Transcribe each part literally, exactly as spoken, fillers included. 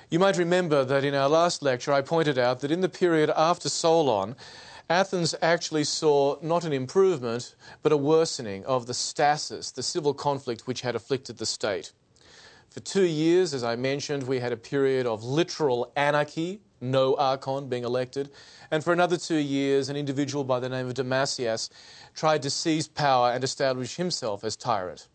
You might remember that in our last lecture I pointed out that in the period after Solon, Athens actually saw not an improvement, but a worsening of the stasis, the civil conflict which had afflicted the state. For two years, as I mentioned, we had a period of literal anarchy, no archon being elected, and for another two years, an individual by the name of Damasias tried to seize power and establish himself as tyrant.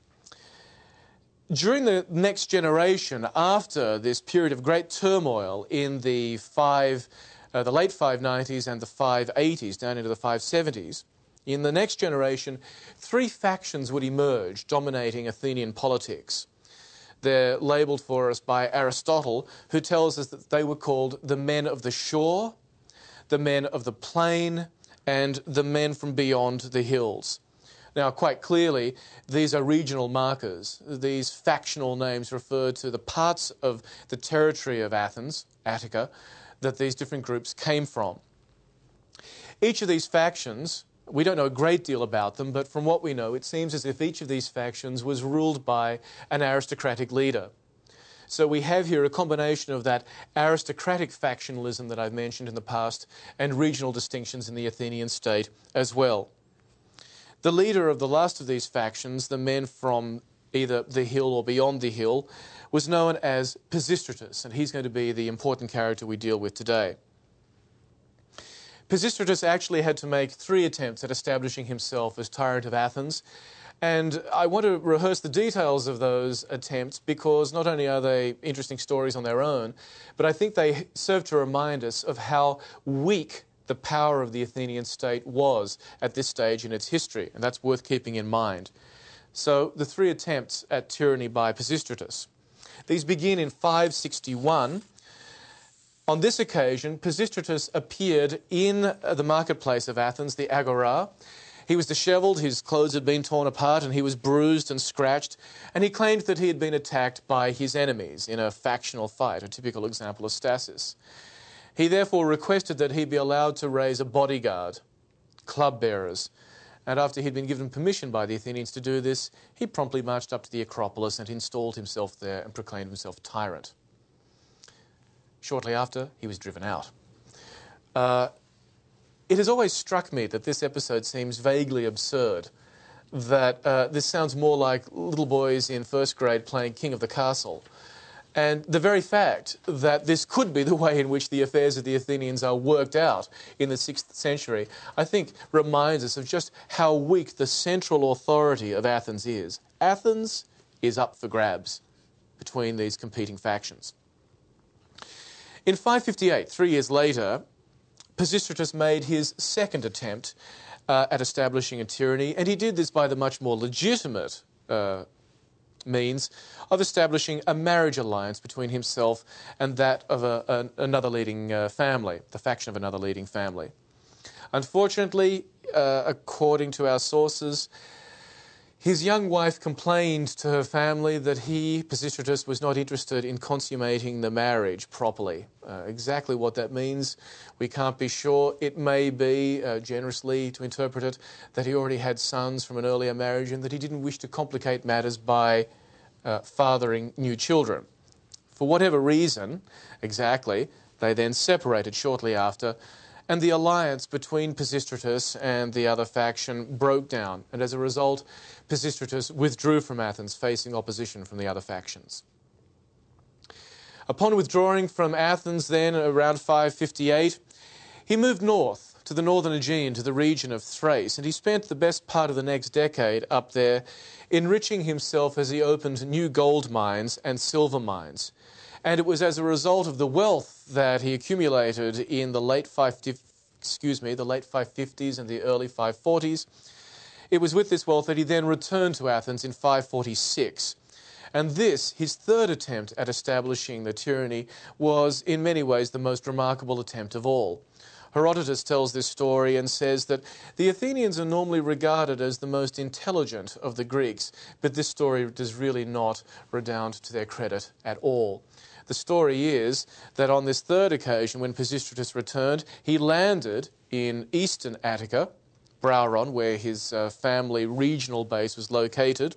During the next generation, after this period of great turmoil in the five, uh, the late five nineties and the five eighties, down into the five seventies, in the next generation, three factions would emerge dominating Athenian politics. They're labelled for us by Aristotle, who tells us that they were called the men of the shore, the men of the plain, and the men from beyond the hills. Now, quite clearly, these are regional markers. These factional names refer to the parts of the territory of Athens, Attica, that these different groups came from. Each of these factions, we don't know a great deal about them, but from what we know, it seems as if each of these factions was ruled by an aristocratic leader. So we have here a combination of that aristocratic factionalism that I've mentioned in the past and regional distinctions in the Athenian state as well. The leader of the last of these factions, the men from either the hill or beyond the hill, was known as Pisistratus, and he's going to be the important character we deal with today. Pisistratus actually had to make three attempts at establishing himself as tyrant of Athens, and I want to rehearse the details of those attempts because not only are they interesting stories on their own, but I think they serve to remind us of how weak the power of the Athenian state was at this stage in its history, and that's worth keeping in mind. So the three attempts at tyranny by Pisistratus. These begin in five sixty-one. On this occasion, Pisistratus appeared in the marketplace of Athens, the Agora. He was dishevelled, his clothes had been torn apart, and he was bruised and scratched, and he claimed that he had been attacked by his enemies in a factional fight, a typical example of stasis. He therefore requested that he be allowed to raise a bodyguard, club bearers, and after he'd been given permission by the Athenians to do this, he promptly marched up to the Acropolis and installed himself there and proclaimed himself tyrant. Shortly after, he was driven out. Uh, it has always struck me that this episode seems vaguely absurd, that uh, this sounds more like little boys in first grade playing King of the Castle. And the very fact that this could be the way in which the affairs of the Athenians are worked out in the sixth century, I think reminds us of just how weak the central authority of Athens is. Athens is up for grabs between these competing factions. In five fifty-eight, three years later, Pisistratus made his second attempt uh, at establishing a tyranny, and he did this by the much more legitimate uh, means of establishing a marriage alliance between himself and that of a, a, another leading uh, family, the faction of another leading family. Unfortunately, uh, according to our sources, his young wife complained to her family that he, Pisistratus, was not interested in consummating the marriage properly. Uh, exactly what that means, we can't be sure. It may be, uh, generously to interpret it, that he already had sons from an earlier marriage and that he didn't wish to complicate matters by uh, fathering new children. For whatever reason, exactly, they then separated shortly after, and the alliance between Pisistratus and the other faction broke down, and as a result, Pisistratus withdrew from Athens, facing opposition from the other factions. Upon withdrawing from Athens then, around five fifty-eight, he moved north to the northern Aegean, to the region of Thrace, and he spent the best part of the next decade up there enriching himself as he opened new gold mines and silver mines. And it was as a result of the wealth that he accumulated in the late five, excuse me, the late five fifties and the early five forties. It was with this wealth that he then returned to Athens in five forty-six. And this, his third attempt at establishing the tyranny, was in many ways the most remarkable attempt of all. Herodotus tells this story and says that the Athenians are normally regarded as the most intelligent of the Greeks, but this story does really not redound to their credit at all. The story is that on this third occasion, when Pisistratus returned, he landed in eastern Attica, Brauron, where his uh, family regional base was located,